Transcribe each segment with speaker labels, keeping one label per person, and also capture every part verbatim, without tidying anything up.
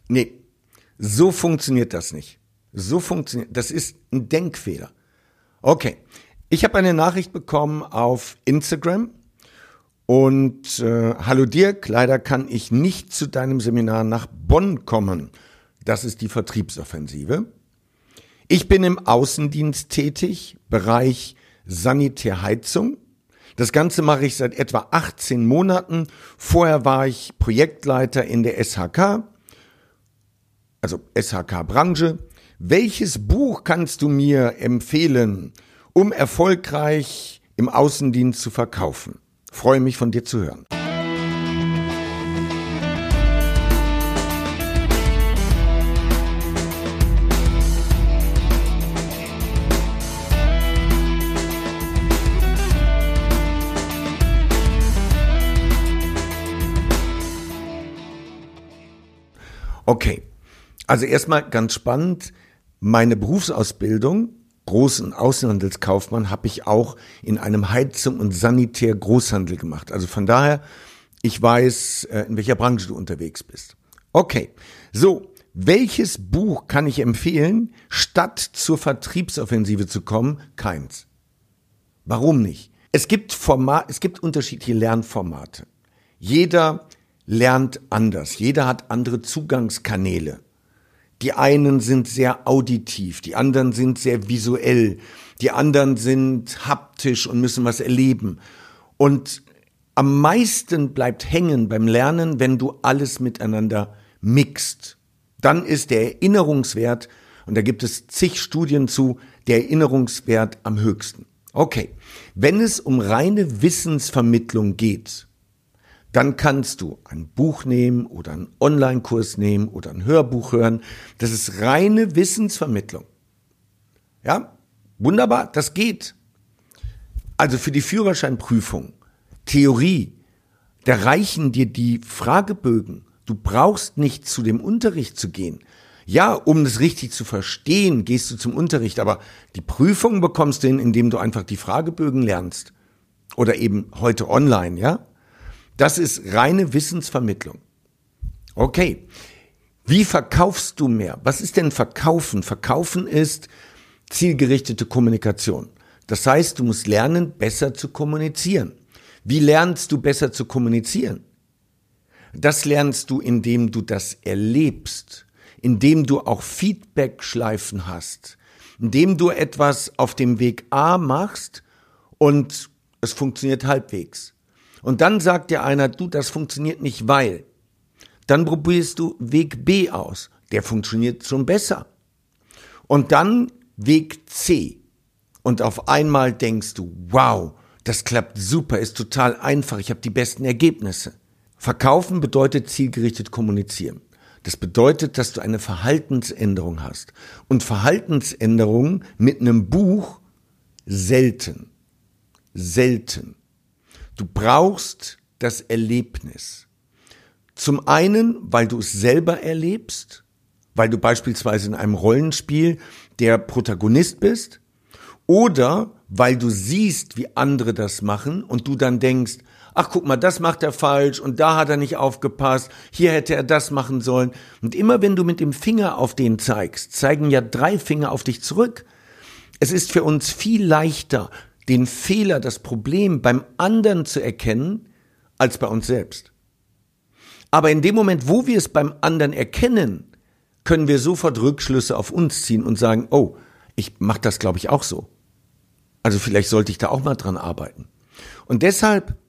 Speaker 1: Nee, so funktioniert das nicht. So funktioniert, das ist ein Denkfehler. Okay, ich habe eine Nachricht bekommen auf Instagram und äh, hallo Dirk, leider kann ich nicht zu deinem Seminar nach Bonn kommen. Das ist die Vertriebsoffensive. Ich bin im Außendienst tätig, Bereich Sanitärheizung. Das Ganze mache ich seit etwa achtzehn Monaten. Vorher war ich Projektleiter in der S H K, also S H K-Branche. Welches Buch kannst du mir empfehlen, um erfolgreich im Außendienst zu verkaufen? Freue mich, von dir zu hören. Okay, also erstmal ganz spannend, meine Berufsausbildung, Groß- und Außenhandelskaufmann, habe ich auch in einem Heizung- und Sanitär-Großhandel gemacht. Also von daher, ich weiß, in welcher Branche du unterwegs bist. Okay, so, welches Buch kann ich empfehlen, statt zur Vertriebsoffensive zu kommen? Keins. Warum nicht? Es gibt Format, es gibt unterschiedliche Lernformate. Jeder lernt anders. Jeder hat andere Zugangskanäle. Die einen sind sehr auditiv, die anderen sind sehr visuell, die anderen sind haptisch und müssen was erleben. Und am meisten bleibt hängen beim Lernen, wenn du alles miteinander mixt. Dann ist der Erinnerungswert, und da gibt es zig Studien zu, der Erinnerungswert am höchsten. Okay, wenn es um reine Wissensvermittlung geht, dann kannst du ein Buch nehmen oder einen Online-Kurs nehmen oder ein Hörbuch hören. Das ist reine Wissensvermittlung. Ja, wunderbar, das geht. Also für die Führerscheinprüfung, Theorie, da reichen dir die Fragebögen. Du brauchst nicht zu dem Unterricht zu gehen. Ja, um das richtig zu verstehen, gehst du zum Unterricht, aber die Prüfung bekommst du hin, indem du einfach die Fragebögen lernst. Oder eben heute online, ja? Das ist reine Wissensvermittlung. Okay, wie verkaufst du mehr? Was ist denn Verkaufen? Verkaufen ist zielgerichtete Kommunikation. Das heißt, du musst lernen, besser zu kommunizieren. Wie lernst du besser zu kommunizieren? Das lernst du, indem du das erlebst, indem du auch Feedback-Schleifen hast, indem du etwas auf dem Weg A machst und es funktioniert halbwegs. Und dann sagt dir einer, du, das funktioniert nicht, weil. Dann probierst du Weg B aus. Der funktioniert schon besser. Und dann Weg C. Und auf einmal denkst du, wow, das klappt super, ist total einfach, ich habe die besten Ergebnisse. Verkaufen bedeutet zielgerichtet kommunizieren. Das bedeutet, dass du eine Verhaltensänderung hast. Und Verhaltensänderungen mit einem Buch selten. Selten. Du brauchst das Erlebnis. Zum einen, weil du es selber erlebst, weil du beispielsweise in einem Rollenspiel der Protagonist bist, oder weil du siehst, wie andere das machen und du dann denkst, ach guck mal, das macht er falsch und da hat er nicht aufgepasst, hier hätte er das machen sollen. Und immer wenn du mit dem Finger auf den zeigst, zeigen ja drei Finger auf dich zurück. Es ist für uns viel leichter, den Fehler, das Problem beim anderen zu erkennen, als bei uns selbst. Aber in dem Moment, wo wir es beim anderen erkennen, können wir sofort Rückschlüsse auf uns ziehen und sagen, oh, ich mache das, glaube ich, auch so. Also vielleicht sollte ich da auch mal dran arbeiten. Und deshalb,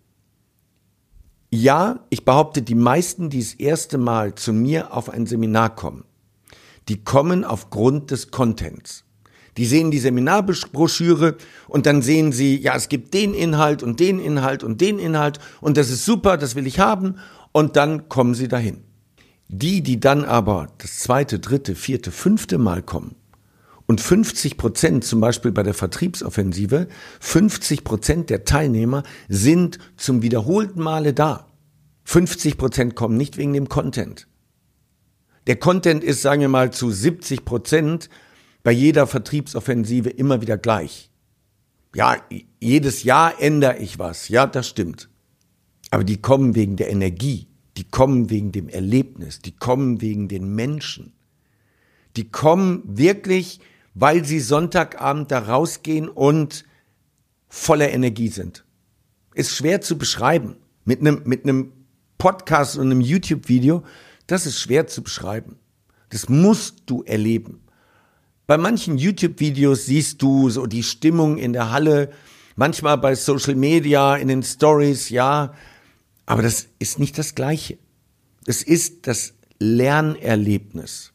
Speaker 1: ja, ich behaupte, die meisten, die das erste Mal zu mir auf ein Seminar kommen, die kommen aufgrund des Contents. Die sehen die Seminarbroschüre und dann sehen sie, ja, es gibt den Inhalt und den Inhalt und den Inhalt und das ist super, das will ich haben und dann kommen sie dahin. Die, die dann aber das zweite, dritte, vierte, fünfte Mal kommen und fünfzig Prozent zum Beispiel bei der Vertriebsoffensive, fünfzig Prozent der Teilnehmer sind zum wiederholten Male da. fünfzig Prozent kommen nicht wegen dem Content. Der Content ist, sagen wir mal, zu siebzig Prozent bei jeder Vertriebsoffensive immer wieder gleich. Ja, jedes Jahr ändere ich was. Ja, das stimmt. Aber die kommen wegen der Energie, Die kommen wegen dem Erlebnis, die kommen wegen den Menschen. Die kommen wirklich, weil sie Sonntagabend da rausgehen und voller Energie sind. Ist schwer zu beschreiben. Mit einem, mit einem Podcast und einem YouTube-Video, das ist schwer zu beschreiben. Das musst du erleben. Bei manchen YouTube-Videos siehst du so die Stimmung in der Halle, manchmal bei Social Media, in den Stories, ja, aber das ist nicht das Gleiche. Es ist das Lernerlebnis.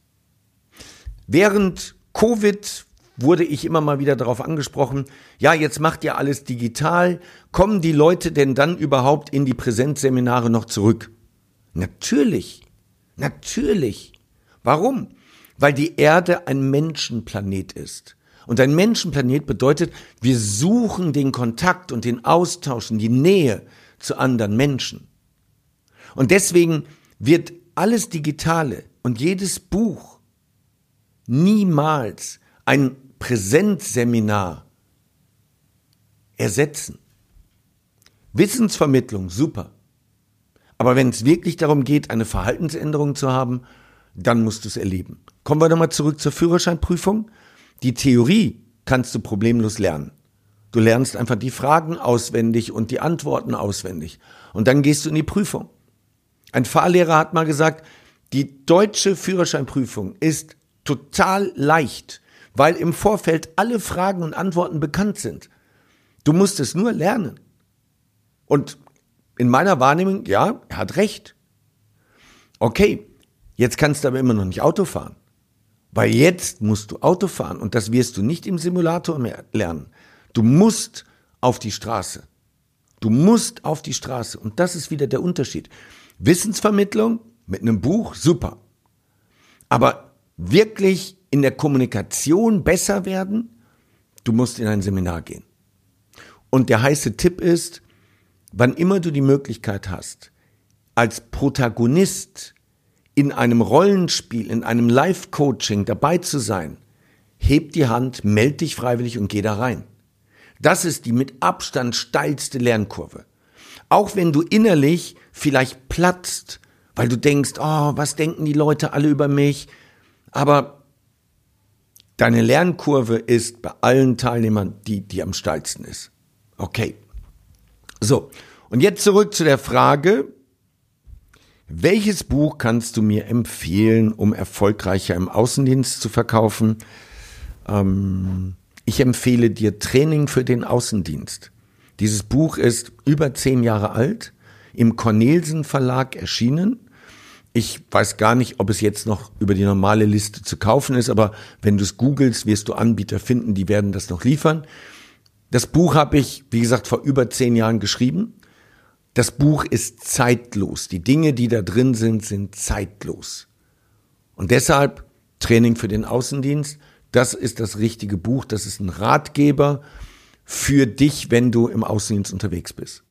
Speaker 1: Während Covid wurde ich immer mal wieder darauf angesprochen, ja, jetzt macht ihr alles digital, kommen die Leute denn dann überhaupt in die Präsenzseminare noch zurück? Natürlich, natürlich. Warum? Weil die Erde ein Menschenplanet ist. Und ein Menschenplanet bedeutet, wir suchen den Kontakt und den Austausch und die Nähe zu anderen Menschen. Und deswegen wird alles Digitale und jedes Buch niemals ein Präsenzseminar ersetzen. Wissensvermittlung, super. Aber wenn es wirklich darum geht, eine Verhaltensänderung zu haben, dann musst du es erleben. Kommen wir nochmal zurück zur Führerscheinprüfung. Die Theorie kannst du problemlos lernen. Du lernst einfach die Fragen auswendig und die Antworten auswendig. Und dann gehst du in die Prüfung. Ein Fahrlehrer hat mal gesagt, die deutsche Führerscheinprüfung ist total leicht, weil im Vorfeld alle Fragen und Antworten bekannt sind. Du musst es nur lernen. Und in meiner Wahrnehmung, ja, er hat recht. Okay, jetzt kannst du aber immer noch nicht Auto fahren. Weil jetzt musst du Auto fahren und das wirst du nicht im Simulator mehr lernen. Du musst auf die Straße. Du musst auf die Straße. Und das ist wieder der Unterschied. Wissensvermittlung mit einem Buch, super. Aber wirklich in der Kommunikation besser werden, du musst in ein Seminar gehen. Und der heiße Tipp ist, wann immer du die Möglichkeit hast, als Protagonist in einem Rollenspiel, in einem Live-Coaching dabei zu sein, heb die Hand, meld dich freiwillig und geh da rein. Das ist die mit Abstand steilste Lernkurve. Auch wenn du innerlich vielleicht platzt, weil du denkst, oh, was denken die Leute alle über mich? Aber deine Lernkurve ist bei allen Teilnehmern die, die am steilsten ist. Okay. So, und jetzt zurück zu der Frage, welches Buch kannst du mir empfehlen, um erfolgreicher im Außendienst zu verkaufen? Ähm, ich empfehle dir Training für den Außendienst. Dieses Buch ist über zehn Jahre alt, im Cornelsen Verlag erschienen. Ich weiß gar nicht, ob es jetzt noch über die normale Liste zu kaufen ist, aber wenn du es googelst, wirst du Anbieter finden, die werden das noch liefern. Das Buch habe ich, wie gesagt, vor über zehn Jahren geschrieben. Das Buch ist zeitlos. Die Dinge, die da drin sind, sind zeitlos. Und deshalb Training für den Außendienst, das ist das richtige Buch. Das ist ein Ratgeber für dich, wenn du im Außendienst unterwegs bist.